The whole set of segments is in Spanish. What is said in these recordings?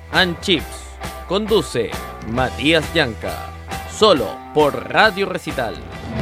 and Chips. Conduce Matías Llanca. Solo por Radio Recital.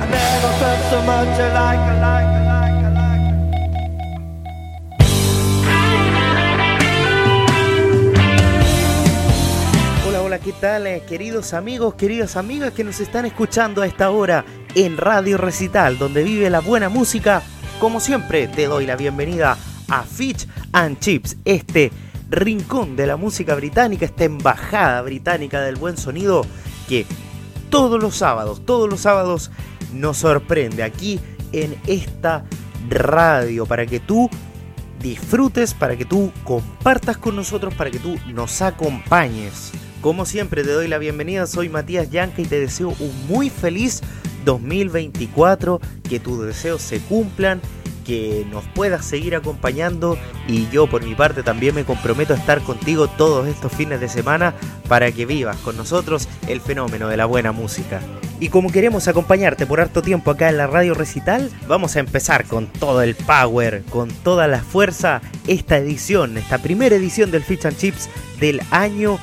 Hola, ¿qué tal, queridos amigos, queridas amigas que nos están escuchando a esta hora en Radio Recital, donde vive la buena música? Como siempre, te doy la bienvenida a Fish and Chips, este rincón de la música británica, esta embajada británica del buen sonido que todos los sábados nos sorprende aquí en esta radio, para que tú disfrutes, para que tú compartas con nosotros, para que tú nos acompañes. Como siempre te doy la bienvenida, soy Matías Llanca y te deseo un muy feliz 2024, que tus deseos se cumplan, que nos puedas seguir acompañando, y yo por mi parte también me comprometo a estar contigo todos estos fines de semana para que vivas con nosotros el fenómeno de la buena música. Y como queremos acompañarte por harto tiempo acá en la Radio Recital, vamos a empezar con todo el power, con toda la fuerza, esta primera edición del Fish and Chips del año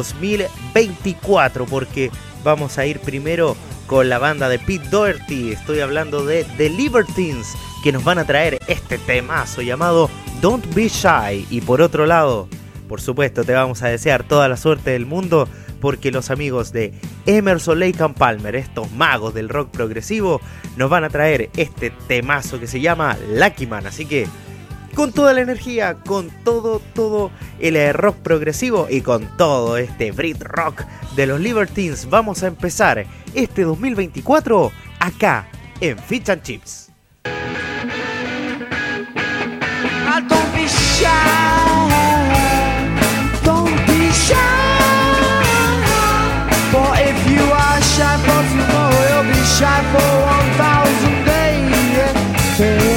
2024, porque vamos a ir primero con la banda de Pete Doherty. Estoy hablando de The Libertines, que nos van a traer este temazo llamado Don't Be Shy. Y por otro lado, por supuesto, te vamos a desear toda la suerte del mundo, porque los amigos de Emerson, Lake and Palmer, estos magos del rock progresivo, nos van a traer este temazo que se llama Lucky Man. Así que con toda la energía, con todo el rock progresivo y con todo este Brit rock de los Libertines, vamos a empezar este 2024 acá en Fish and Chips. Don't be shy, don't be shy. For if you are shy for tomorrow, you'll be shy for 1,000 days.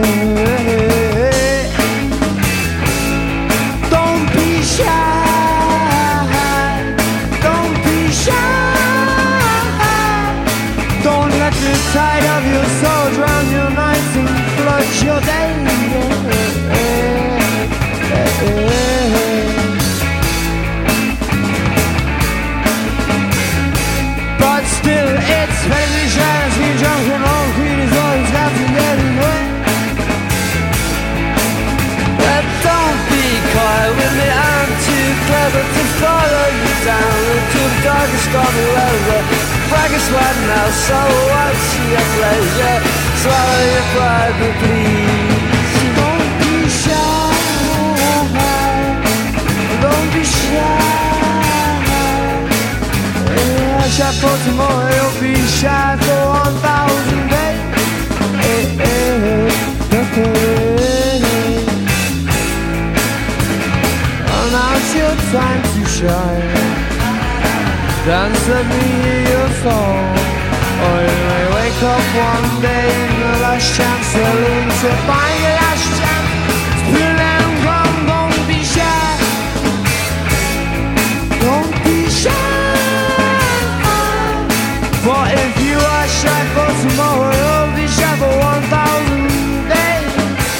Don't be shy, don't be shy. Don't let the tide of your soul drown your nights and flood your days. But still it's very shy to see drunk and all Queen is always got to get away. But don't be coy with me, I'm too clever to follow you down into the darkest stormy weather. Braggest one now, so what's your pleasure? Swallow your pride, but please don't be shy. Don't be shy. Shy for tomorrow, you'll be shy for 1,000 days. Oh, now's your time to shine. Dance with me your soul. Or you may wake up one day in the last chance saloon to find your last chance. Spill and come, don't be shy. Don't be shy. For if you are shy for tomorrow, you'll be shy for 1,000 days.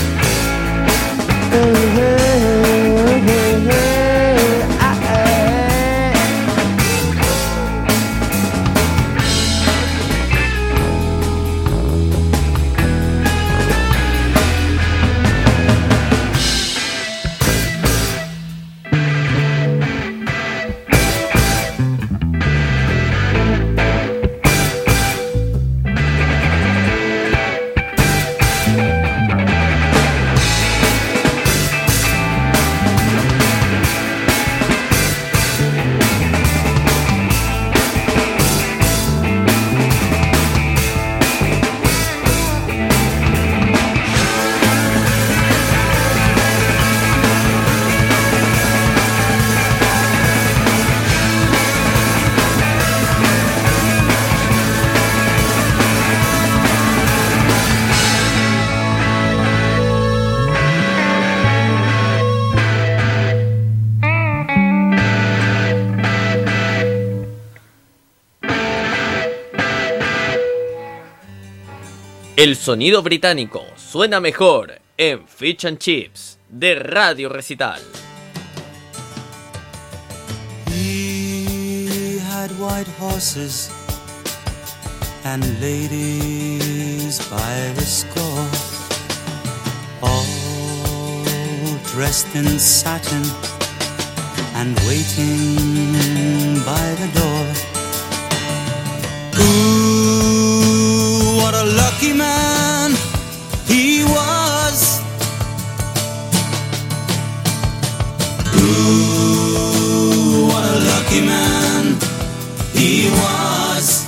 El sonido británico suena mejor en Fish and Chips de Radio Recital. white horses and ladies by the score, all dressed in satin and waiting by the door. Ooh, what a lucky man he was. Ooh, what a lucky man he was.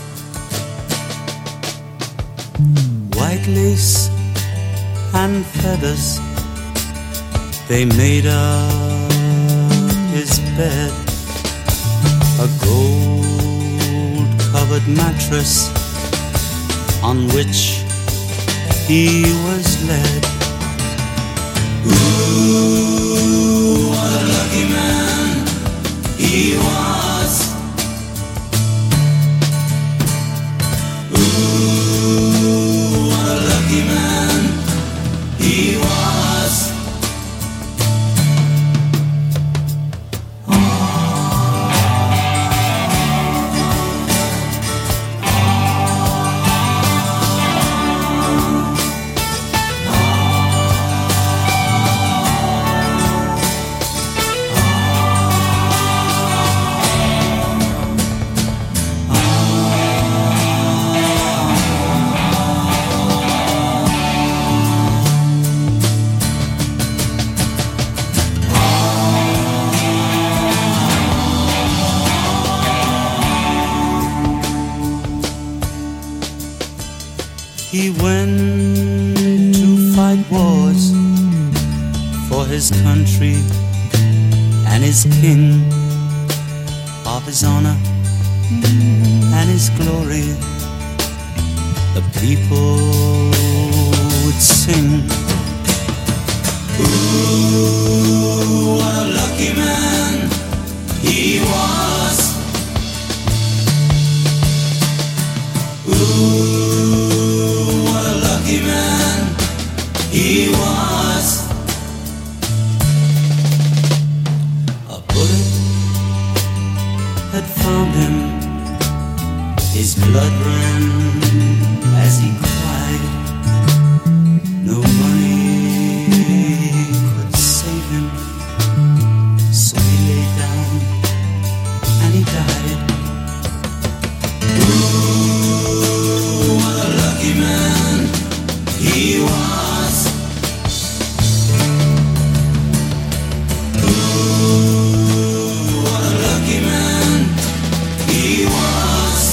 White lace and feathers, they made up his bed. A gold-covered mattress on which he was led. Ooh, what a lucky man he was. Ooh, what a lucky man he was. He went to fight wars for his country and his king, of his honor and his glory. The people would sing. Ooh, what a lucky man he was. Ooh, what a lucky man he was. A bullet had found him. His blood ran as he cried. No money could save him, so he lay down and he died. Ooh, what a lucky man he was. Ooh, what a lucky man he was.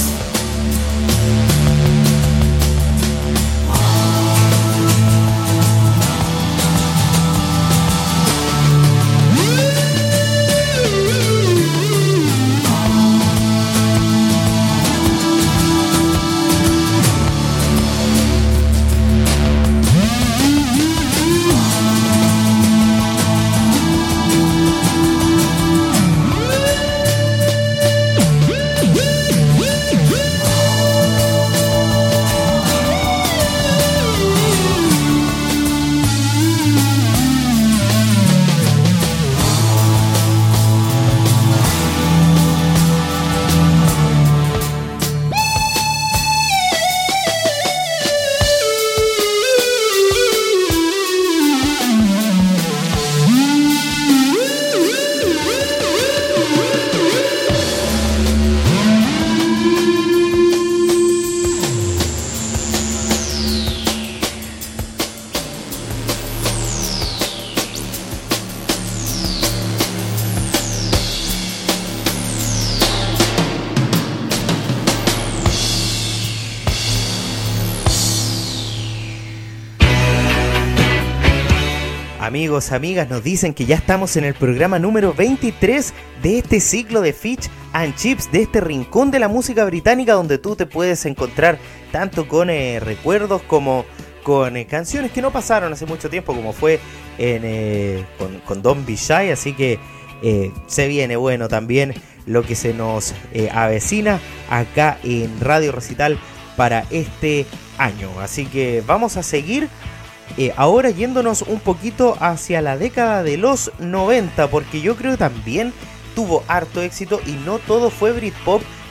Amigos, amigas, nos dicen que ya estamos en el programa número 23 de este ciclo de Fish and Chips, de este rincón de la música británica donde tú te puedes encontrar tanto con recuerdos como con canciones que no pasaron hace mucho tiempo, como fue con Don't Be Shy. Así que se viene bueno también lo que se nos avecina acá en Radio Recital para este año. Así que vamos a seguir ahora yéndonos un poquito hacia la década de los 90, porque yo creo que también tuvo harto éxito y no todo fue Britpop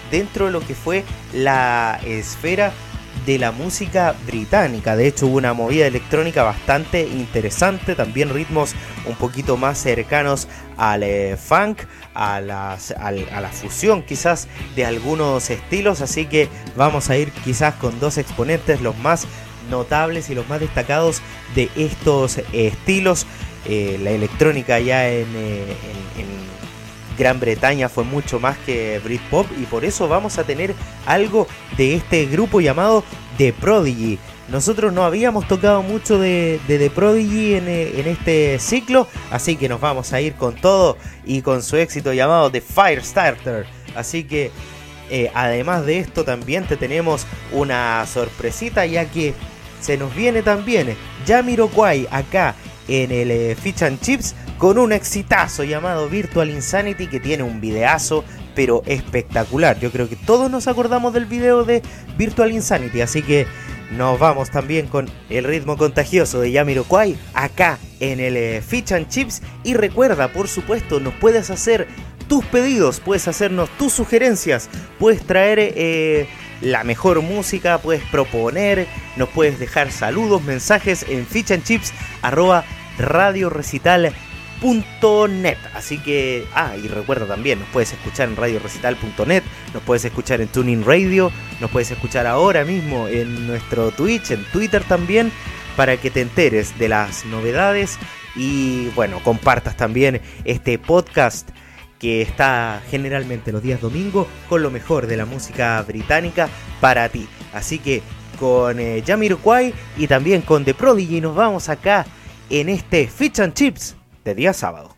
dentro de lo que fue la esfera de la música británica. De hecho, hubo una movida electrónica bastante interesante, también ritmos un poquito más cercanos al funk, a la fusión quizás de algunos estilos, así que vamos a ir quizás con dos exponentes, los más notables y los más destacados de estos estilos. La electrónica ya en Gran Bretaña fue mucho más que Britpop, y por eso vamos a tener algo de este grupo llamado The Prodigy. Nosotros no habíamos tocado mucho de The Prodigy en este ciclo, así que nos vamos a ir con todo y con su éxito llamado The Firestarter. Así que además de esto también te tenemos una sorpresita, ya que se nos viene también Jamiroquai acá en el Fish and Chips con un exitazo llamado Virtual Insanity, que tiene un videazo pero espectacular. Yo creo que todos nos acordamos del video de Virtual Insanity, así que nos vamos también con el ritmo contagioso de Jamiroquai acá en el Fish and Chips. Y recuerda, por supuesto, nos puedes hacer tus pedidos, puedes hacernos tus sugerencias, puedes traer la mejor música, puedes proponer, nos puedes dejar saludos, mensajes en fichandchips@radiorecital.net. Así que, y recuerda también, nos puedes escuchar en radiorecital.net, nos puedes escuchar en TuneIn Radio, nos puedes escuchar ahora mismo en nuestro Twitch, en Twitter también, para que te enteres de las novedades y bueno, compartas también este podcast que está generalmente los días domingo con lo mejor de la música británica para ti. Así que con Jamiroquai y también con The Prodigy nos vamos acá en este Fish and Chips de día sábado.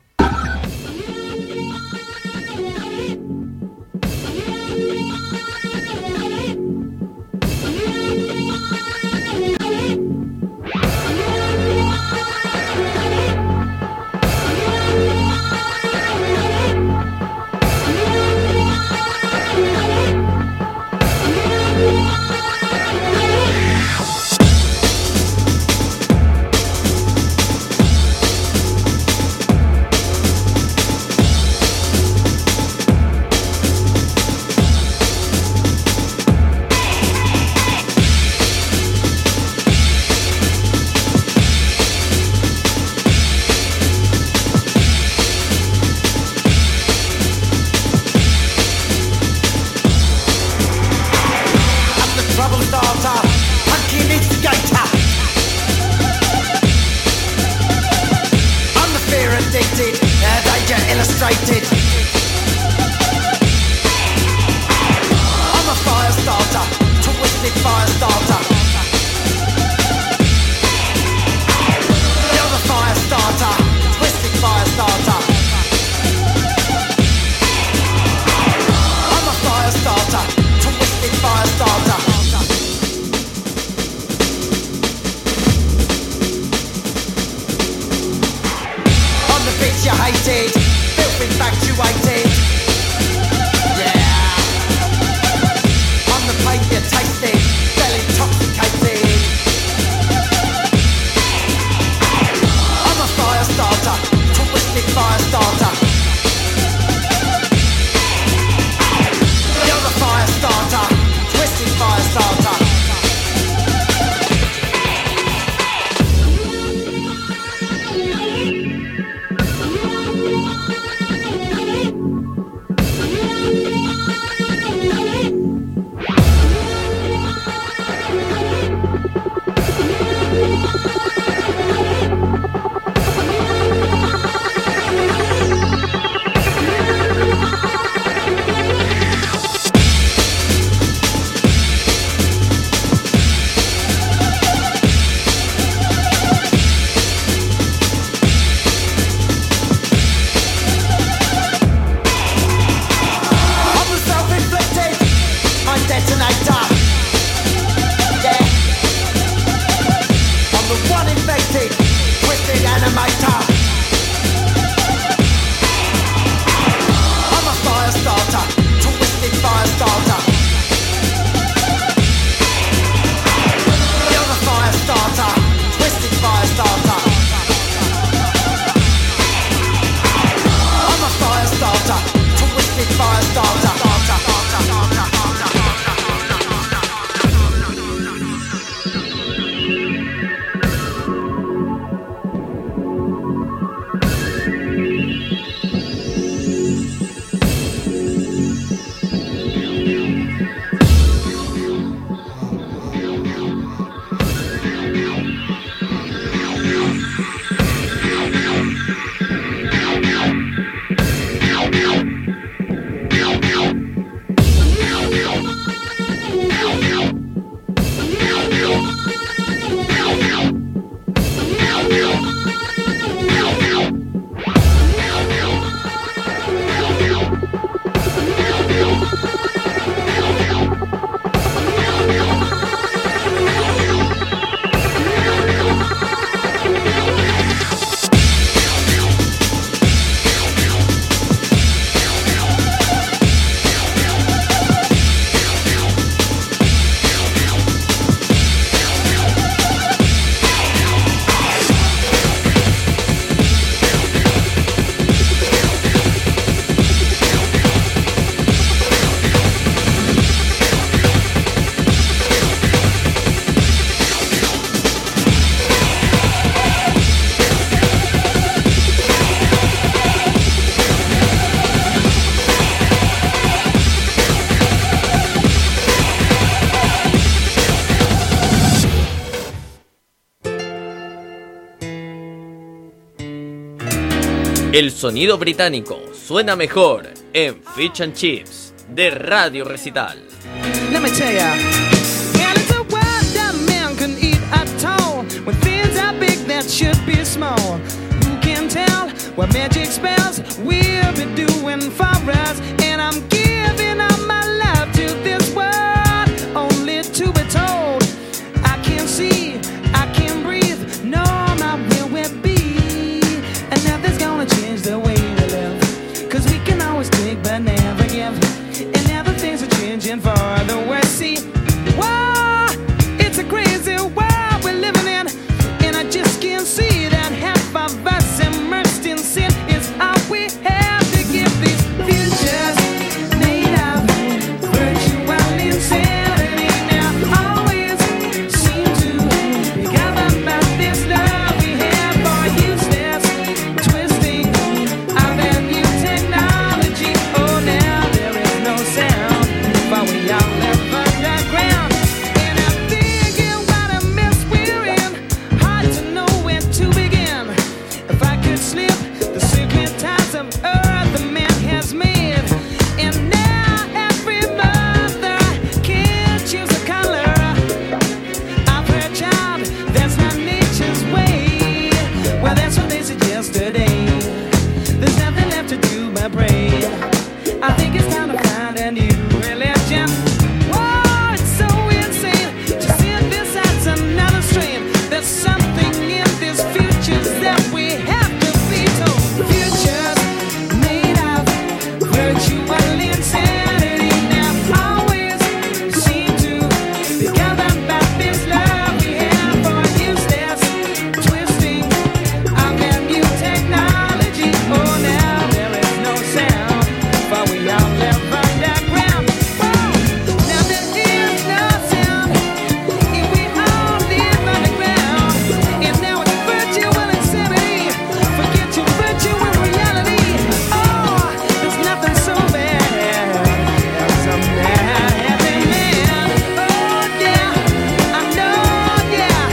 El sonido británico suena mejor en Fish and Chips de Radio Recital. Let me tell ya, and it's a word that man can eat at all. When things are big that should be small. Who can tell what magic spells we'll be doing for us? And I'm giving up my love to this world, only to be told I can't see, I can't breathe, no, my will will be. And nothing's gonna change the way we live, 'cause we can always take but never give. And now the things are changing for the worse. See, whoa, it's a crazy world we're living in, and I just can't see that half of us immersed in sin is all we have to give these futures made of virtual insanity. Now always seem to be governed by this love we have for useless twisting of that new technology. Oh, now there is no sound, but we all live underground. And I'm thinking what a mess we're in, hard to know where to begin. If I could slip the secret ties of earth the man has made, and now every mother can choose a color of her child. That's not nature's way. Well, that's what they said yesterday. There's nothing left to do but pray. I think it's time to find a new religion. Whoa, it's so insane to see this as another strain. There's something in this futures that we have to be told. Futures made of virtual insanity. Now always seem to be governed by this love we have for useless twisting of that new technology. Oh, now there is no sound, but we all live underground. Whoa, now there is no sound, and we all live underground. And now it's virtual insanity. Forget your virtual reality. Oh, there's nothing so bad as a mad happy man. Oh yeah, I know, yeah.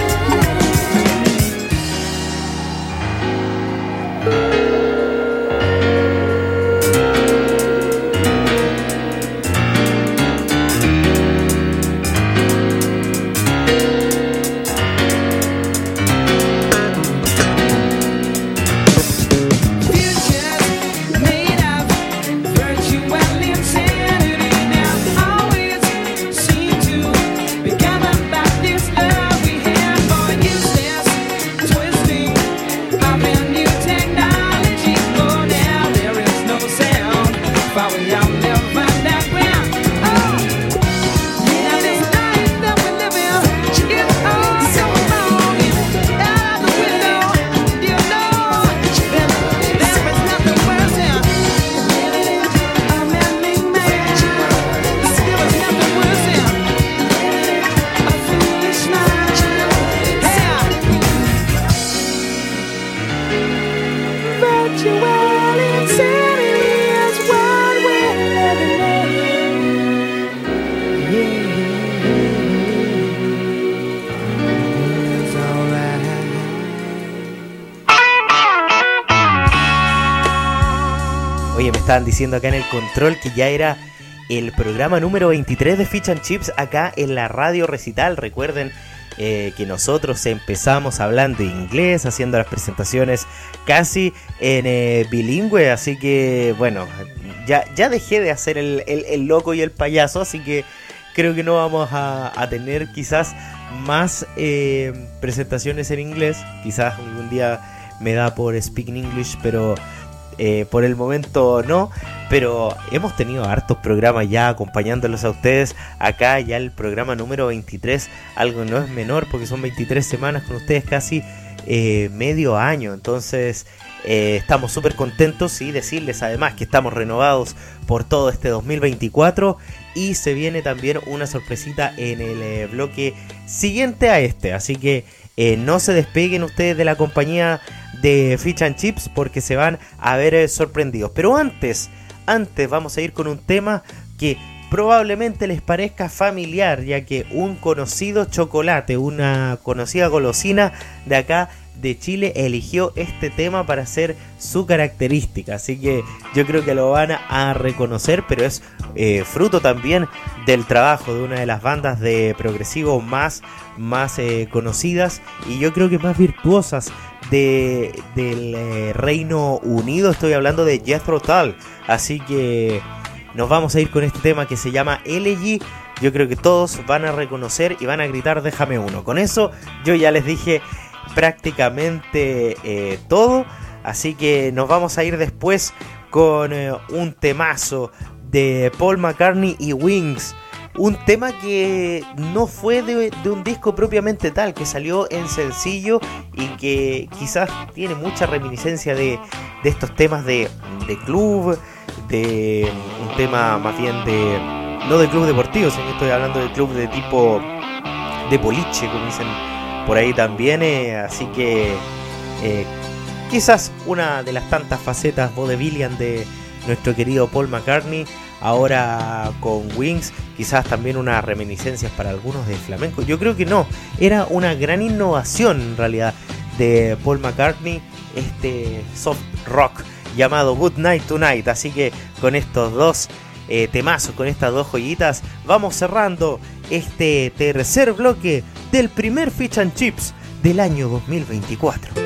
Futures made of virtual insanity. Now always seem to be governed by this love we have for useless twisting of that new technology. Oh, now there is no sound, but we all live underground. Oh, now this life that we live in is all so wrong. Out the window, you know that there is nothing worse than living in a man-made man. There is nothing worse than a foolish mind. Yeah. Virtual insanity is what we're living in. Yeah, it's alright. Oye, me estaban diciendo acá en el control que ya era el programa número 23 de Fish and Chips acá en la Radio Recital. Recuerden que nosotros empezamos hablando inglés, haciendo las presentaciones casi en bilingüe, así que bueno, ya dejé de hacer el loco y el payaso, así que creo que no vamos a tener quizás más presentaciones en inglés. Quizás algún día me da por speaking English, pero por el momento no. Pero hemos tenido hartos programas ya acompañándolos a ustedes. Acá ya el programa número 23, algo no es menor porque son 23 semanas con ustedes, casi medio año. Entonces estamos súper contentos y decirles además que estamos renovados por todo este 2024. Y se viene también una sorpresita en el bloque siguiente a este. Así que no se despeguen ustedes de la compañía de Fish and Chips porque se van a ver sorprendidos. Pero antes vamos a ir con un tema que probablemente les parezca familiar, ya que un conocido chocolate, una conocida golosina de acá de Chile, eligió este tema para hacer su característica. Así que yo creo que lo van a reconocer, pero es fruto también del trabajo de una de las bandas de progresivo más conocidas y yo creo que más virtuosas del Reino Unido. Estoy hablando de Jethro Tull. Así que nos vamos a ir con este tema que se llama Elegy. Yo creo que todos van a reconocer y van a gritar déjame uno. Con eso yo ya les dije prácticamente todo. Así que nos vamos a ir después con un temazo de Paul McCartney y Wings. Un tema que no fue de un disco propiamente tal, que salió en sencillo y que quizás tiene mucha reminiscencia de estos temas de club, de un tema más bien no de club deportivo, sino que estoy hablando de club de tipo de boliche, como dicen por ahí también. Así que quizás una de las tantas facetas vaudevillian de nuestro querido Paul McCartney. Ahora con Wings, quizás también unas reminiscencias para algunos de flamenco. Yo creo que no, era una gran innovación en realidad de Paul McCartney, este soft rock llamado Good Night Tonight. Así que con estos dos temazos, con estas dos joyitas, vamos cerrando este tercer bloque del primer Fish and Chips del año 2024.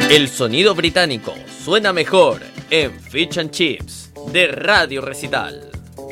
El sonido británico suena mejor en Fish and Chips de Radio Recital.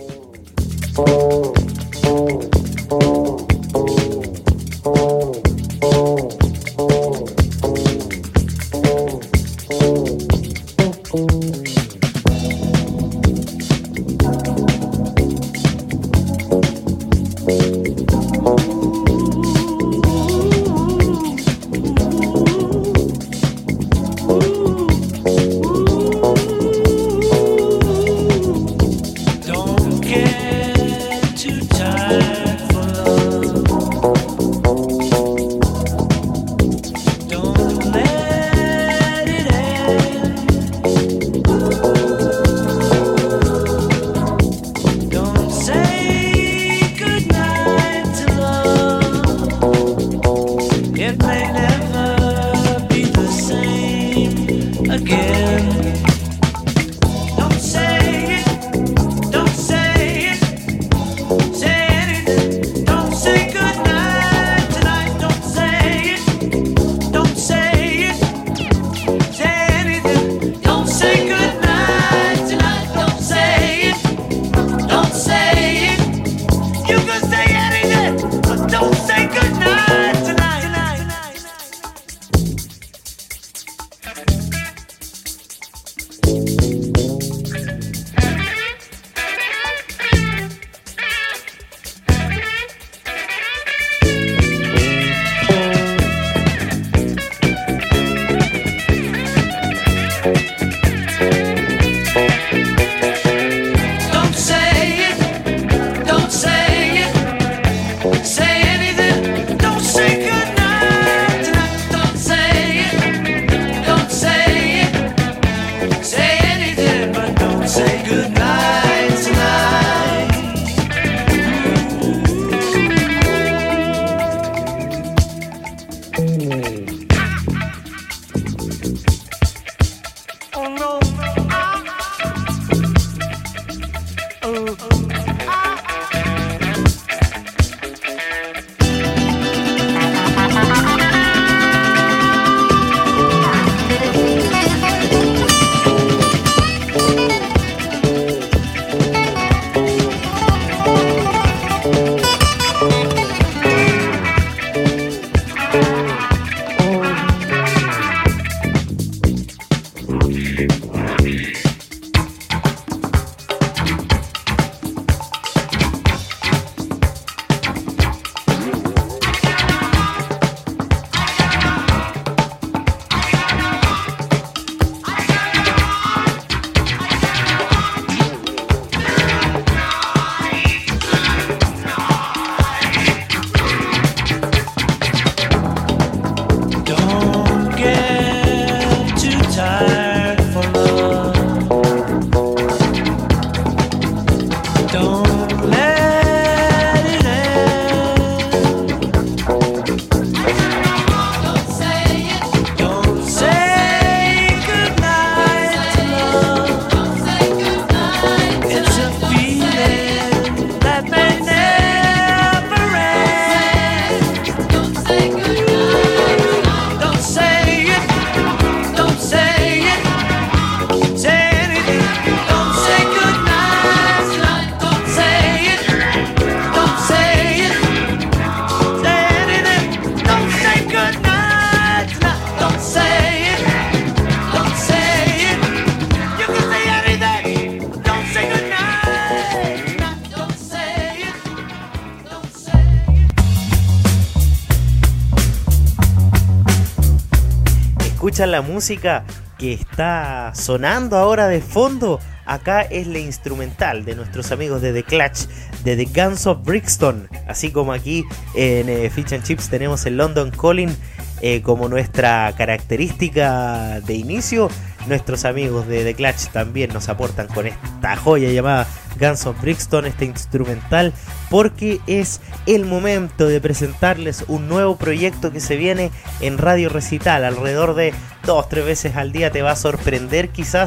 Escuchan la música que está sonando ahora de fondo. Acá es la instrumental de nuestros amigos de The Clash, de The Guns of Brixton. Así como aquí en Fish and Chips tenemos el London Calling como nuestra característica de inicio. Nuestros amigos de The Clash también nos aportan con esta joya llamada Guns of Brixton, este instrumental, porque es el momento de presentarles un nuevo proyecto que se viene en Radio Recital. Alrededor de 2-3 veces al día te va a sorprender quizás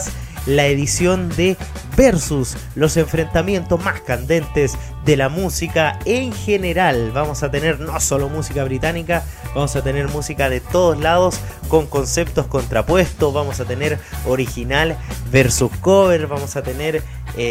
la edición de Versus, los enfrentamientos más candentes de la música en general. Vamos a tener no solo música británica, vamos a tener música de todos lados con conceptos contrapuestos, vamos a tener original versus cover, vamos a tener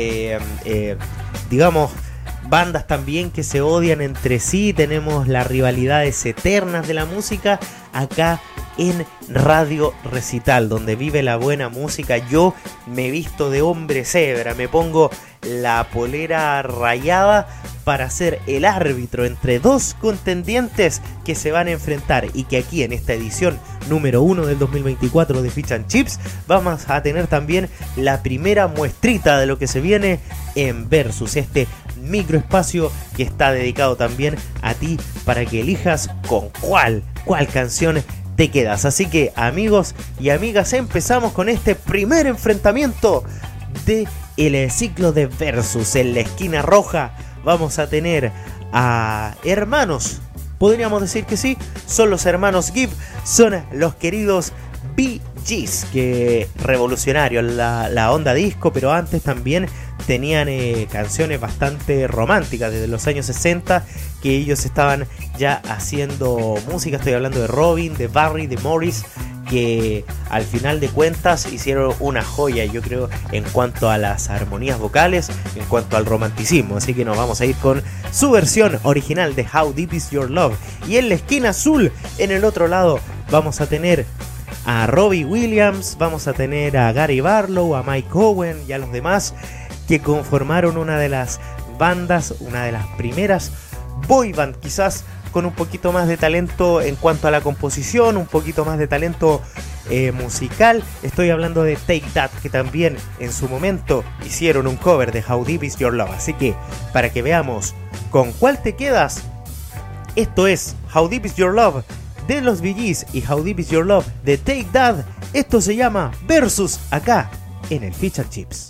digamos bandas también que se odian entre sí. Tenemos las rivalidades eternas de la música acá en Radio Recital, donde vive la buena música. Yo me visto de hombre cebra, me pongo la polera rayada para ser el árbitro entre dos contendientes que se van a enfrentar, y que aquí en esta edición número 1 del 2024 de Fish and Chips vamos a tener también la primera muestrita de lo que se viene en Versus, este microespacio que está dedicado también a ti para que elijas con cuál canción te quedas. Así que, amigos y amigas, empezamos con este primer enfrentamiento de el ciclo de Versus. En la esquina roja vamos a tener a hermanos, podríamos decir que sí, son los hermanos Gibb, son los queridos Bee Gees, que revolucionarios la onda disco, pero antes también tenían canciones bastante románticas desde los años 60, que ellos estaban ya haciendo música. Estoy hablando de Robin, de Barry, de Morris, que al final de cuentas hicieron una joya, yo creo, en cuanto a las armonías vocales, en cuanto al romanticismo. Así que nos vamos a ir con su versión original de How Deep Is Your Love. Y en la esquina azul, en el otro lado, vamos a tener a Robbie Williams, vamos a tener a Gary Barlow, a Mike Owen y a los demás que conformaron una de las bandas, una de las primeras boy band, quizás con un poquito más de talento en cuanto a la composición, un poquito más de talento musical. Estoy hablando de Take That, que también en su momento hicieron un cover de How Deep Is Your Love. Así que, para que veamos con cuál te quedas, esto es How Deep Is Your Love de los Bee Gees y How Deep Is Your Love de Take That. Esto se llama Versus, acá en el Fish and Chips.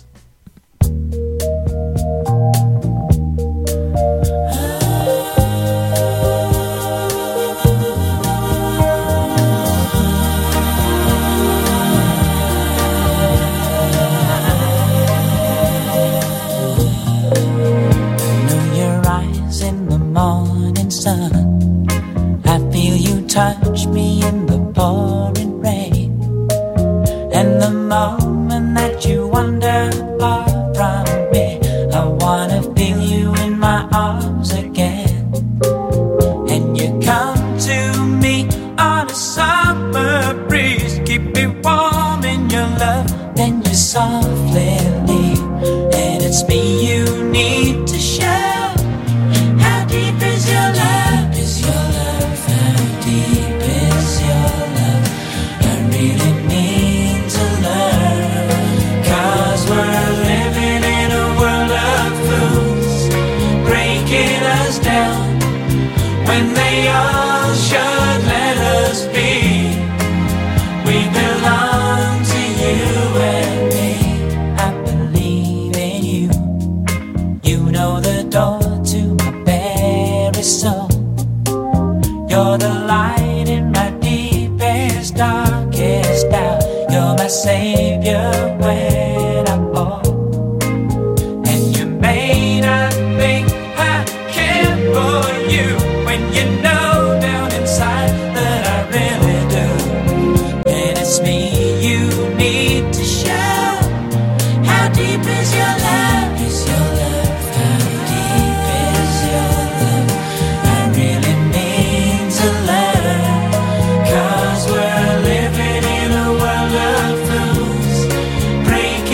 Touch me in the pouring rain, and the moment that you wander far from me, I wanna feel you in my arms again. And you come to me on a summer breeze, keep me warm in your love, then you softly leave, and it's me you need to show. How deep is your love? Is your love? How deep is your love? I really need to learn, 'cause we're living in a world of fools, breaking us down when they all should let us be. We belong to you and me. I believe in you. You know the door to my very soul. You're the light in my deepest, darkest doubt. You're my savior when I fall. And you may not think I care for you, when you know down inside that I really do. And it's me you need to show. How deep is your love? Is your love? How deep is your love? I really need to learn, 'cause we're living in a world of fools, breaking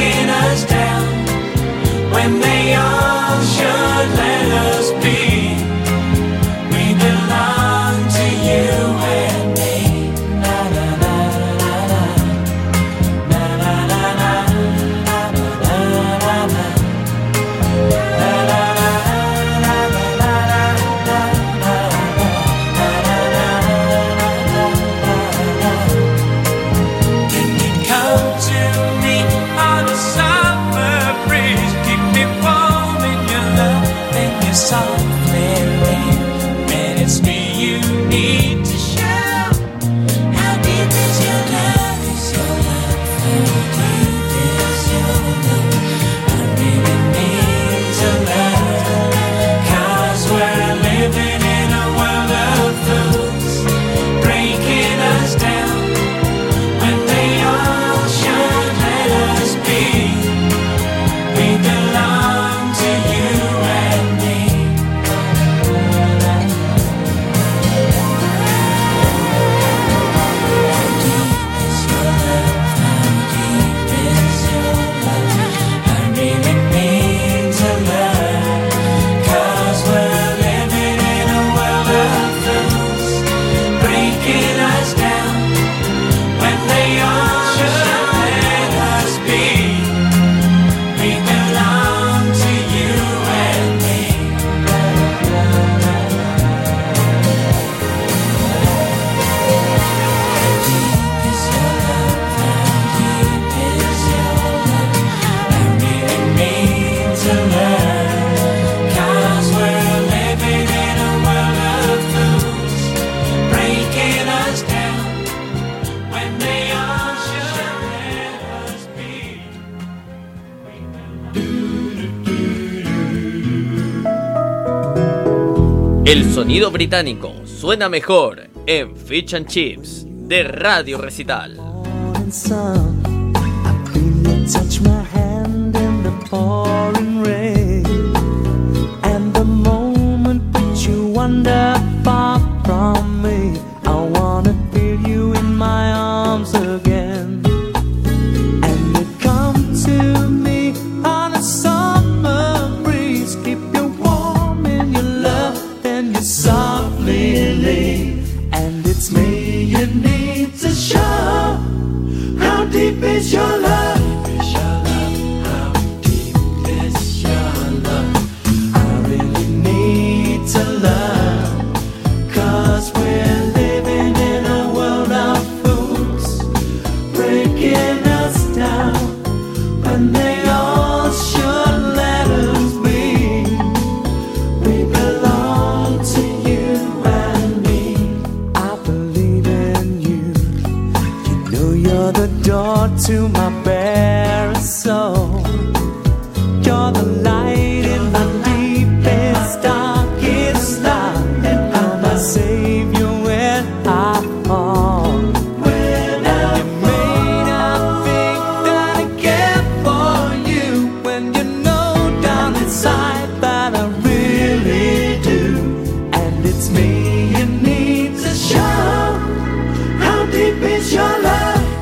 El sonido británico suena mejor en Fish and Chips de Radio Recital. Morning sun, I feel you touch my hand in the pouring rain, and the moment that you wander far from me, I wanna feel you in my arms again, and you come to me on a summer breeze, keep you warm in your love, then you softly leave, and it's me you need to show. How deep is your love? How deep is your love? I really need to learn, 'cause we're living in a world of fools, breaking us down when they all should let us be. We belong to you and me. I believe in you. You know you're the door to my bare soul. You're the light in my deepest, darkest night. You're my savior when I fall. When I may not think that I care for you, when you know down inside that I really do, and it's me you need to show. How deep is your love?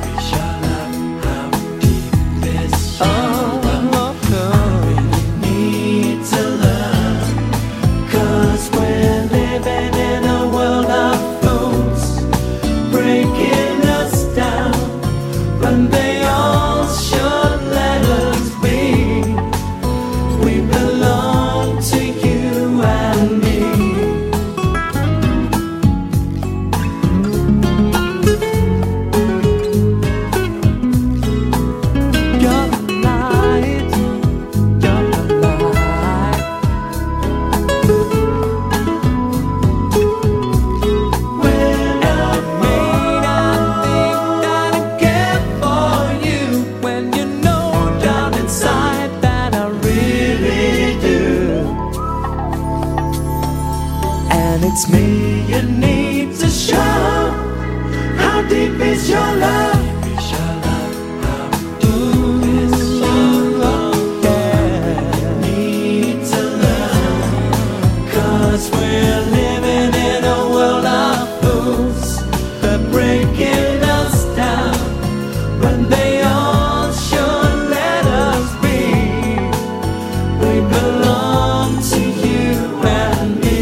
It's me you need to show. How deep is your love? How deep is your love? Yeah, need to learn, 'cause we're living in a world of fools. They're breaking us down when they all should let us be. We belong to you and me.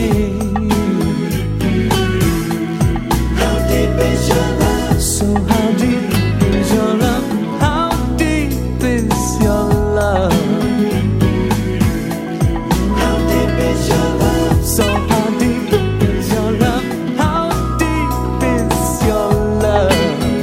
So how deep is your love? How deep is your love? How deep is your love? So how deep is your love? How deep is your love?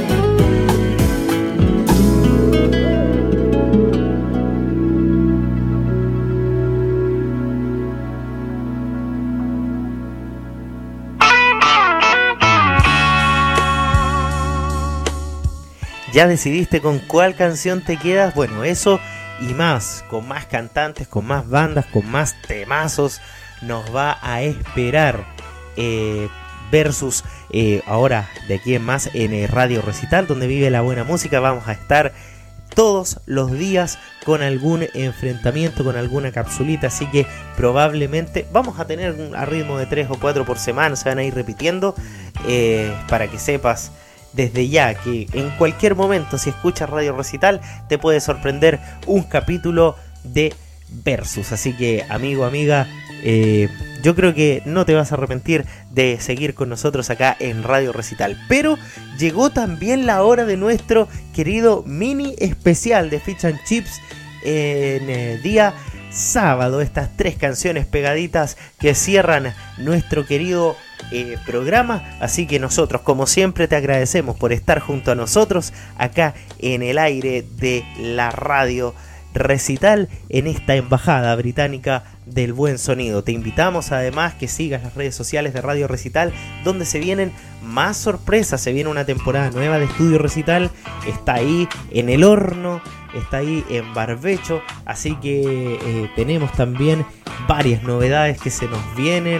¿Ya decidiste con cuál canción te quedas? Bueno, eso y más, con más cantantes, con más bandas, con más temazos, nos va a esperar Versus ahora de aquí en más en Radio Recital, donde vive la buena música. Vamos a estar todos los días con algún enfrentamiento, con alguna capsulita, así que probablemente vamos a tener a ritmo de 3 o 4 por semana, se van a ir repitiendo, para que sepas desde ya que en cualquier momento, si escuchas Radio Recital, te puede sorprender un capítulo de Versus. Así que, amigo, amiga, yo creo que no te vas a arrepentir de seguir con nosotros acá en Radio Recital. Pero llegó también la hora de nuestro querido mini especial de Fish and Chips en el día sábado. Estas 3 canciones pegaditas que cierran nuestro querido programa. Así que nosotros, como siempre, te agradecemos por estar junto a nosotros acá en el aire de la Radio Recital, en esta embajada británica del buen sonido. Te invitamos además que sigas las redes sociales de Radio Recital, donde se vienen más sorpresas. Se viene una temporada nueva de Estudio Recital, está ahí en el horno, está ahí en barbecho, así que tenemos también varias novedades que se nos vienen.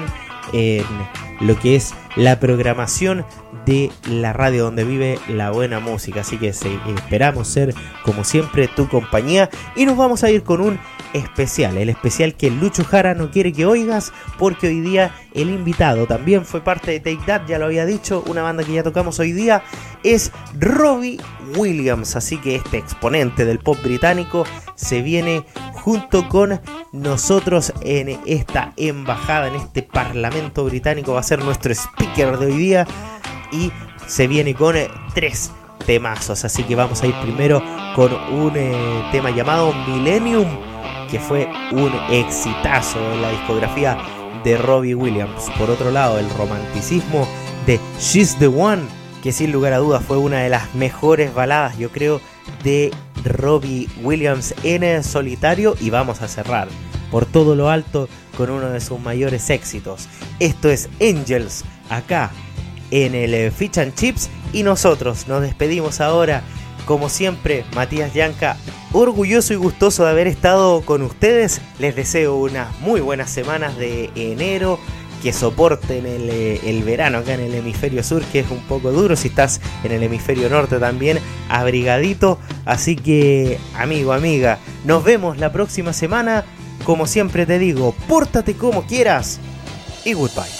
en lo que es la programación de la radio donde vive la buena música. Así que esperamos ser, como siempre, tu compañía. Y nos vamos a ir con un especial, el especial que Lucho Jara no quiere que oigas, porque hoy día el invitado también fue parte de Take That, ya lo había dicho, una banda que ya tocamos hoy día, es Robbie Williams. Así que este exponente del pop británico se viene junto con nosotros en esta embajada, en este parlamento británico. Va a ser nuestro speaker de hoy día y se viene con 3 temazos. Así que vamos a ir primero con un tema llamado Millennium, que fue un exitazo en la discografía de Robbie Williams. Por otro lado, el romanticismo de She's the One, que sin lugar a dudas fue una de las mejores baladas, yo creo, de Robbie Williams en solitario. Y vamos a cerrar por todo lo alto con uno de sus mayores éxitos. Esto es Angels, acá en el Fish and Chips, y nosotros nos despedimos ahora. Como siempre, Matías Yanca, orgulloso y gustoso de haber estado con ustedes. Les deseo unas muy buenas semanas de enero, que soporten el verano acá en el hemisferio sur, que es un poco duro. Si estás en el hemisferio norte también, abrigadito. Así que, amigo, amiga, nos vemos la próxima semana. Como siempre te digo, pórtate como quieras y goodbye.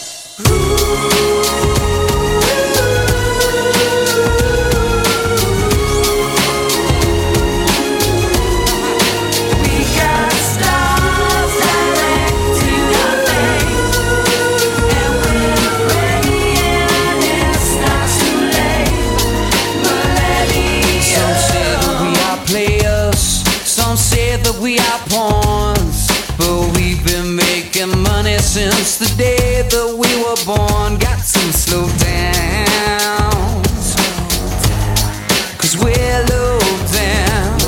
We are pawns, but we've been making money since the day that we were born. Got some slow down, 'cause we're low down.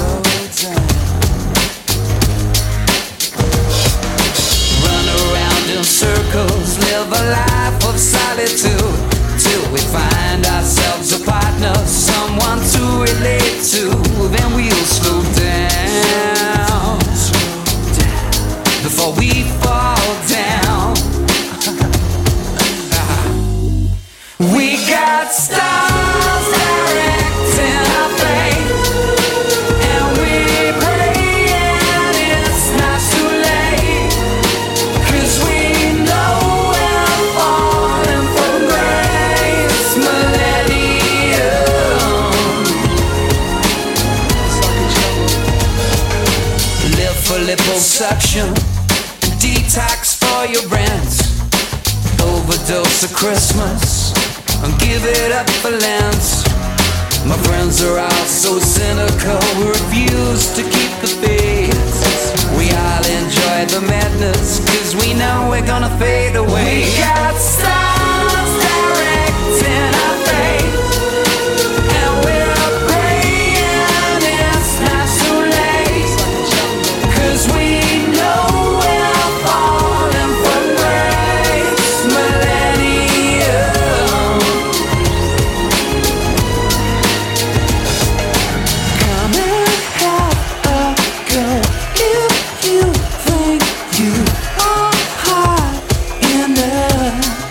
Run around in circles, live a life of solitude, till we find ourselves a partner, someone to relate to. Then we'll slow down before we fall down. We got stars directing our fate, and we pray and it's not too late, 'cause we know we're falling from grace. Millennium, live for liposuction, detox for your brands, overdose of Christmas, and give it up for Lent. My friends are all so cynical, we refuse to keep the faith. We all enjoy the madness, 'cause we know we're gonna fade away. We got stars directing our fate, and we're praying it's not too late, 'cause we know we're falling from grace. Millennium, come and have a go if you think you are hot enough.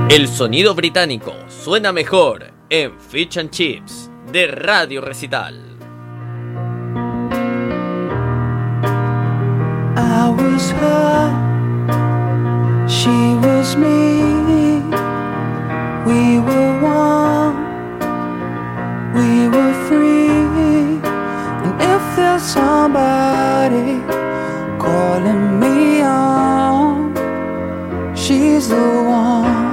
El sonido británico suena mejor en Fish and Chips de Radio Recital. I was her, she was me. We were one, we were free. And if there's somebody calling me on, she's the one.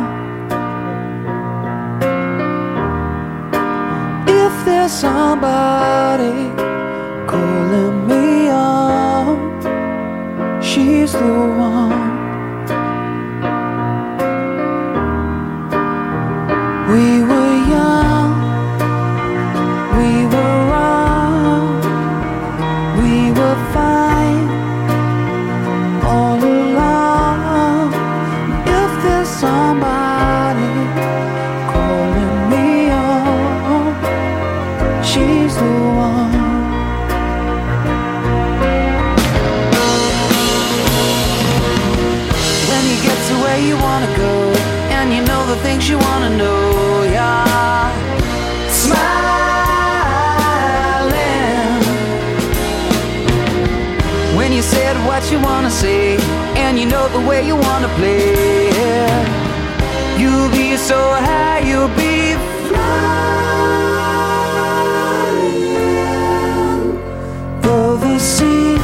If there's somebody calling me on, she's the one. We were young, we were wrong, we were fine all along. If there's somebody calling me on, she's the one. When you get to where you wanna go, and you know the things you wanna know, yeah. Smiling. When you said what you wanna say, and you know the way you wanna play, yeah. You'll be so high, you'll be flying. Though the sea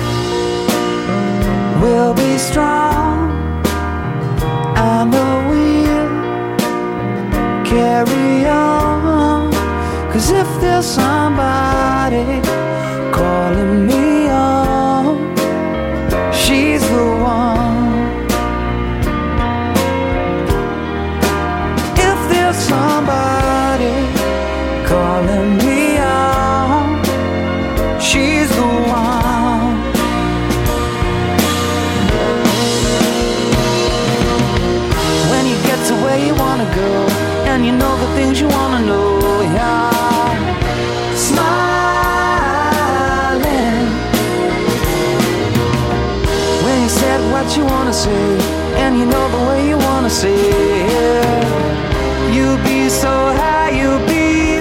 will be strong, I know we'll carry on. 'Cause if there's somebody calling me on, she's the one. If there's somebody calling me on, she's the one. When you get to where you wanna go, and you know the things you wanna know, yeah. Smiling. When you said what you wanna say, and you know the way you wanna say, yeah. You'll be so high, you'll be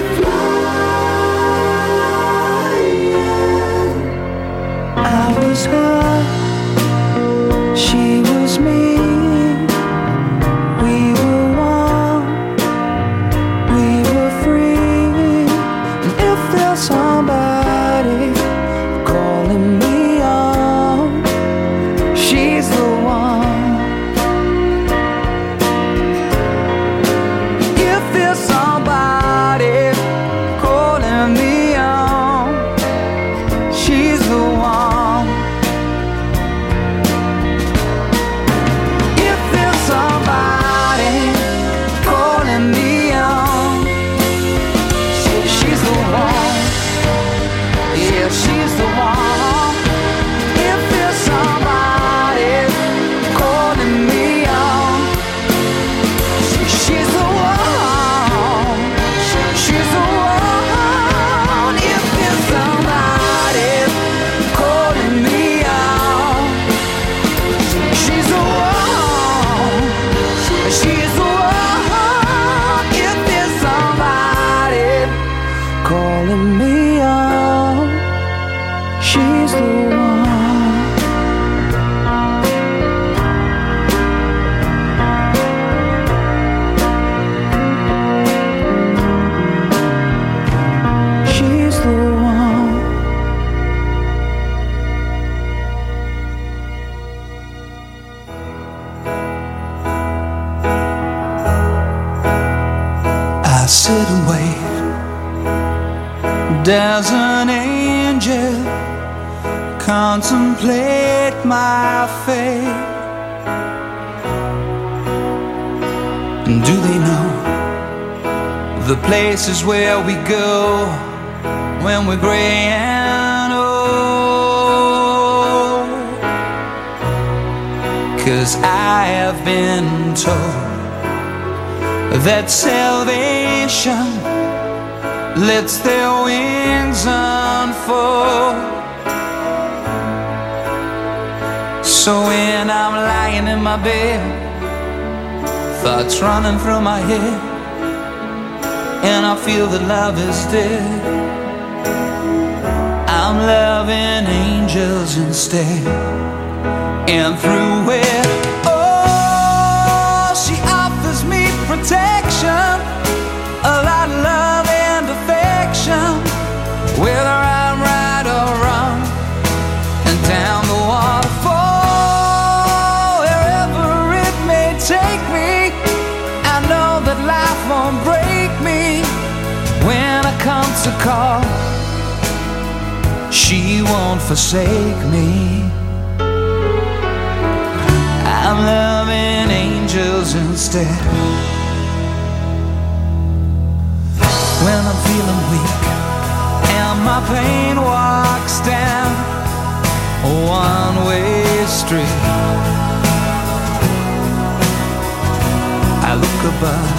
flying. I was her, she was me. We were one, we were free. And if there's somebody calling me on, she's the one. If there's somebody calling me on, she's the one. If there's somebody calling me on, she's the one. Yeah, she's the one. If there's somebody calling me on, she's the one. She's the one. If there's somebody calling me on, she's the one. She's the one. If there's somebody calling me on, she's the one. She's the one. I sit and wait. There's an angel contemplate my fate. Do they know the places where we go when we're gray and old? 'Cause I have been told that salvation lets their wings unfold. So when I'm lying in my bed thoughts running through my head, and I feel that love is dead. I'm loving angels instead. And through it, oh, she offers me protection, a lot of love and affection, whether I'm right or wrong. And down the waterfall, wherever it may take me, I know that life won't break me when I come to call. She won't forsake me. I'm loving angels instead. When I'm feeling weak and my pain walks down a one-way street, I look above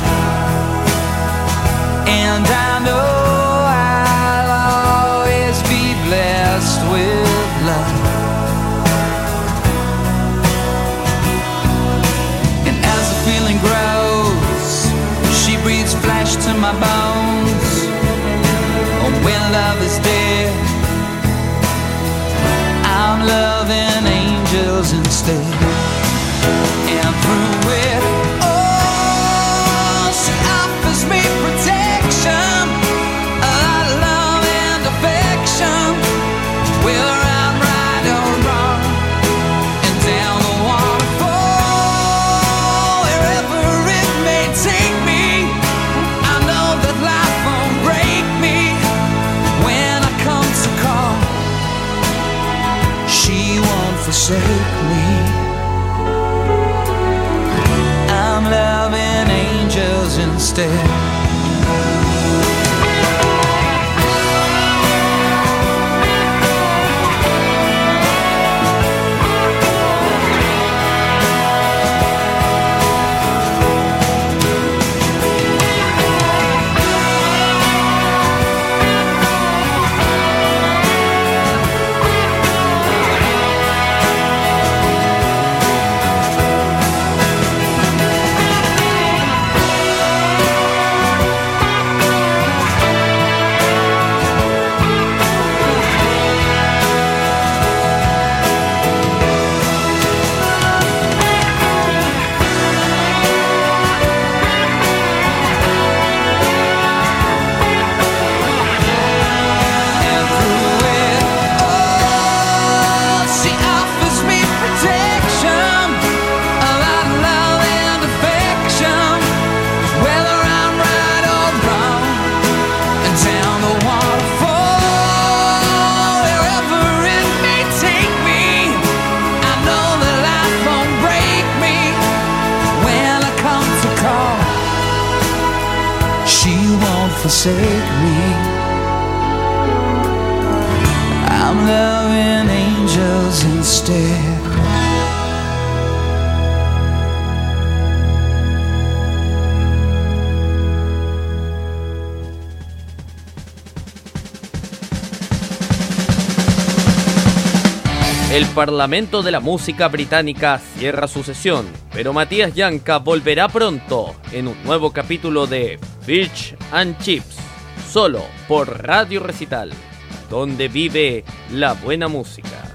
and I know I'll always be blessed with love. And as the feeling grows, she breathes flesh to my bones. Oh, when love is dead, I'm loving angels instead. And through it, oh, she offers me protection, a lot of love and affection, whether I'm right or wrong. And down the waterfall, wherever it may take me, I know that life won't break me when I come to call. She won't forsake me. I'm loving angels instead. Forsake me. I'm loving angels instead. El Parlamento de la Música Británica cierra su sesión, pero Matías Yanca volverá pronto en un nuevo capítulo de Fish and Chips, solo por Radio Recital, donde vive la buena música.